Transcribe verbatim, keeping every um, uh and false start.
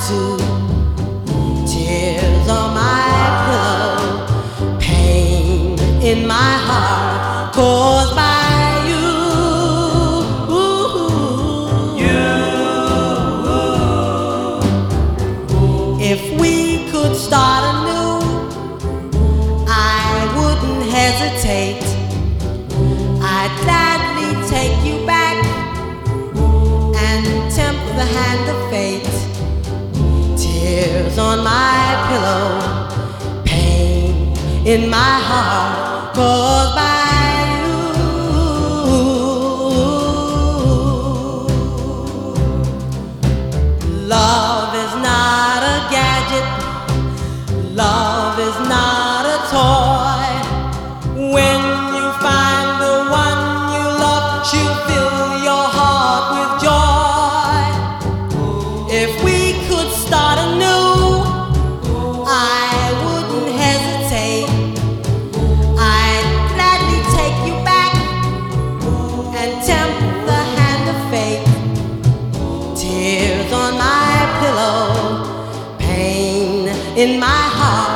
to. Tears on my pillow, pain in my heart caused by you. You. If we could start anew, I wouldn't hesitate. I'd gladly take you back and tempt the hand of fate. Tears on my pillow, pain in my heart caused by you. Love is not a gadget, love is not a toy. When you find the one you love, she'll fill your heart with joy. If we could start anew, I wouldn't hesitate. I'd gladly take you back and tempt the hand of fate. Tears on my pillow, pain in my heart